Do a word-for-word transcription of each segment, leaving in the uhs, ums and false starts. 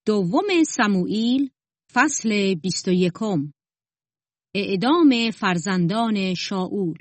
دوم سموئیل فصل بیست و یکم. اعدام فرزندان شاول.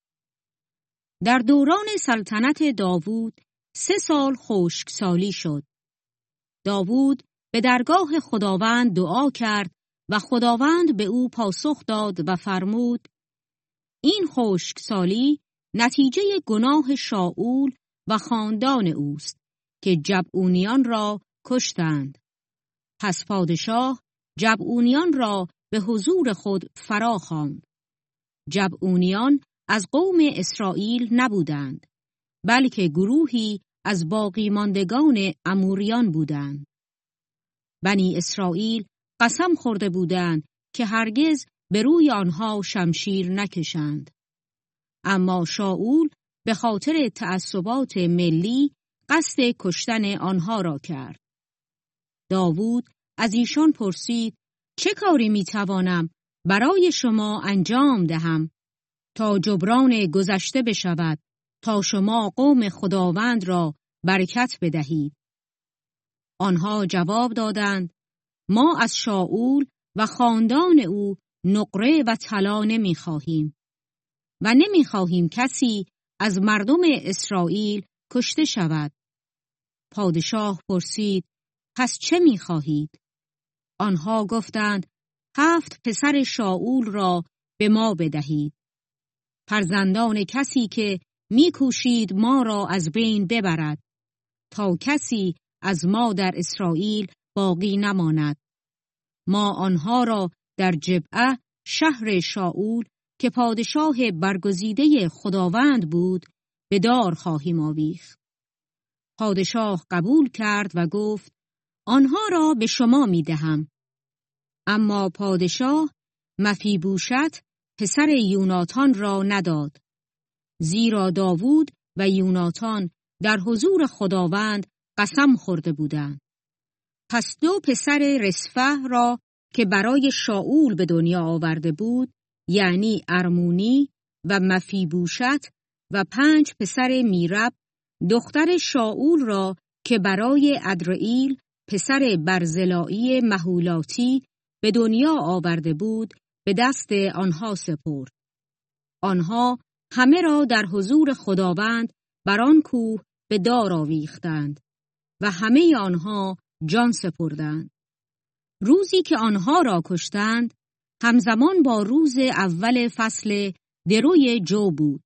در دوران سلطنت داوود سه سال خشکسالی شد. داوود به درگاه خداوند دعا کرد و خداوند به او پاسخ داد و فرمود: این خشکسالی نتیجه گناه شاول و خاندان اوست که جبعونیان را کشتند. پس پادشاه جبعونیان را به حضور خود فرا خواند. جبعونیان از قوم اسرائیل نبودند، بلکه گروهی از باقی ماندگان اموریان بودند. بنی اسرائیل قسم خورده بودند که هرگز به روی آنها شمشیر نکشند. اما شاول به خاطر تعصبات ملی قصد کشتن آنها را کرد. داوود از ایشان پرسید: چه کاری می توانم برای شما انجام دهم تا جبران گذشته بشود، تا شما قوم خداوند را برکت بدهید؟ آنها جواب دادند: ما از شاول و خاندان او نقره و طلا نمی خواهیم و نمی خواهیم کسی از مردم اسرائیل کشته شود. پادشاه پرسید: پس چه می خواهید؟ آنها گفتند: هفت پسر شاول را به ما بدهید، فرزندان کسی که می کوشید ما را از بین ببرد، تا کسی از ما در اسرائیل باقی نماند. ما آنها را در جبعه شهر شاول که پادشاه برگزیده خداوند بود به دار خواهیم آویخت. پادشاه قبول کرد و گفت: آنها را به شما می دهم. اما پادشاه مفیبوشت پسر یوناتان را نداد، زیرا داوود و یوناتان در حضور خداوند قسم خورده بودند. پس دو پسر رسفه را که برای شاول به دنیا آورده بود، یعنی ارمونی و مفیبوشت، و پنج پسر میرب دختر شاول را که برای ادرئیل پسر برزلائی مهولاتی به دنیا آورده بود به دست آنها سپرد. آنها همه را در حضور خداوند بر آن کوه به دار آویختند و همه آنها جان سپردند. روزی که آنها را کشتند همزمان با روز اول فصل دروی جو بود.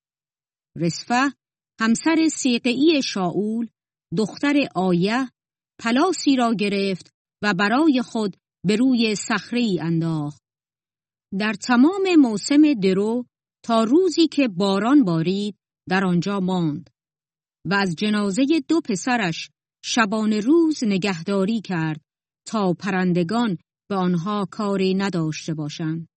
رسفه همسر سیقعی شاول دختر آیه پلاسی را گرفت و برای خود به روی صخره‌ای انداخت. در تمام موسم درو تا روزی که باران بارید در آنجا ماند و از جنازه دو پسرش شبانه روز نگهداری کرد تا پرندگان به آنها کاری نداشته باشند.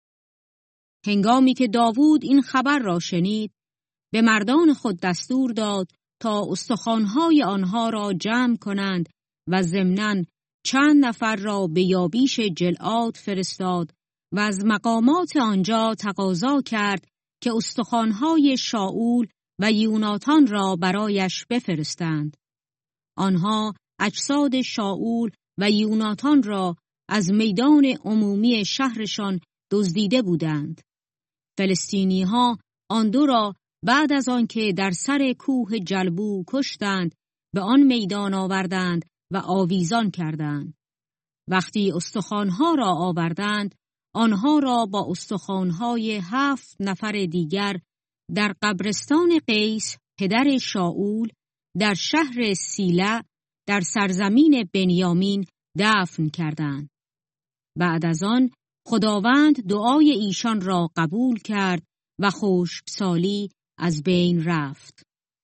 هنگامی که داوود این خبر را شنید، به مردان خود دستور داد تا استخوان‌های آنها را جمع کنند و ضمناً چند نفر را به یابیش جلعاد فرستاد و از مقامات آنجا تقاضا کرد که استخوان‌های شاول و یوناتان را برایش بفرستند. آنها اجساد شاول و یوناتان را از میدان عمومی شهرشان دزدیده بودند. فلسطینی‌ها آن دو را بعد از آنکه در سر کوه جلبو کشتند به آن میدان آوردند و آویزان کردند. وقتی استخوان‌ها را آوردند، آنها را با استخوان‌های هفت نفر دیگر در قبرستان قیس پدر شاول در شهر سیلع در سرزمین بنیامین دفن کردند. بعد از آن خداوند دعای ایشان را قبول کرد و خشکسالی از بین رفت.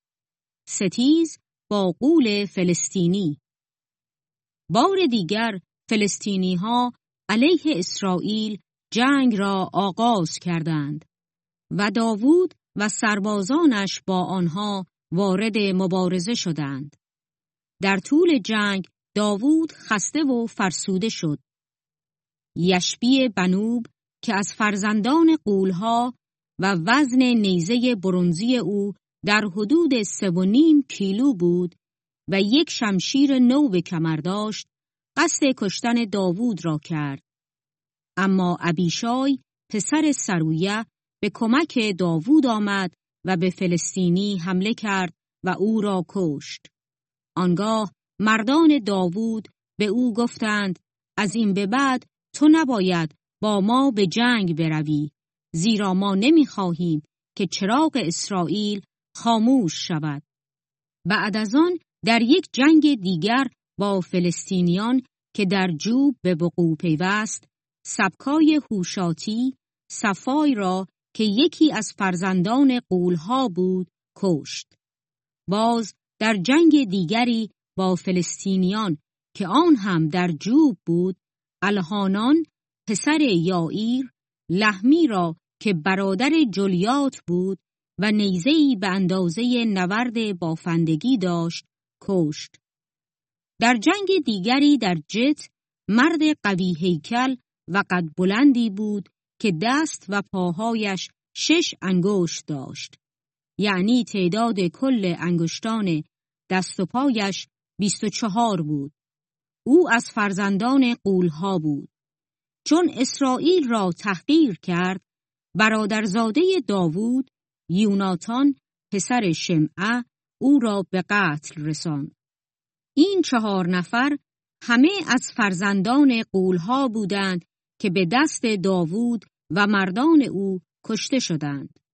ستیز با غول فلسطینی. بار دیگر فلسطینی ها علیه اسرائیل جنگ را آغاز کردند و داوود و سربازانش با آنها وارد مبارزه شدند. در طول جنگ داوود خسته و فرسوده شد. یشبی بنوب که از فرزندان غولها و وزن نیزه برنزی او در حدود سه و نیم کیلو بود و یک شمشیر نو به کمر داشت، قصد کشتن داوود را کرد. اما ابیشای پسر سرویه به کمک داوود آمد و به فلسطینی حمله کرد و او را کشت. آنگاه مردان داوود به او گفتند از این به بعد تو نباید با ما به جنگ بروی، زیرا ما نمی‌خواهیم که چراغ اسرائیل خاموش شود. بعد از آن در یک جنگ دیگر با فلسطینیان که در جوب به وقوع پیوست، سبکای هوشاتی صفای را که یکی از فرزندان غول‌ها بود کشت. باز در جنگ دیگری با فلسطینیان که آن هم در جوب بود، الحانان پسر یائیر لحمی را که برادر جلیات بود و نیزه‌ای به اندازه نورد بافندگی داشت کشت. در جنگ دیگری در جت مرد قوی هیکل و قد بلندی بود که دست و پاهایش شش انگشت داشت، یعنی تعداد کل انگشتان دست و پایش بیست و چهار بود. او از فرزندان غول‌ها بود. چون اسرائیل را تحقیر کرد، برادرزاده داوود یوناتان پسر شمعه او را به قتل رساند. این چهار نفر همه از فرزندان غول‌ها بودند که به دست داوود و مردان او کشته شدند.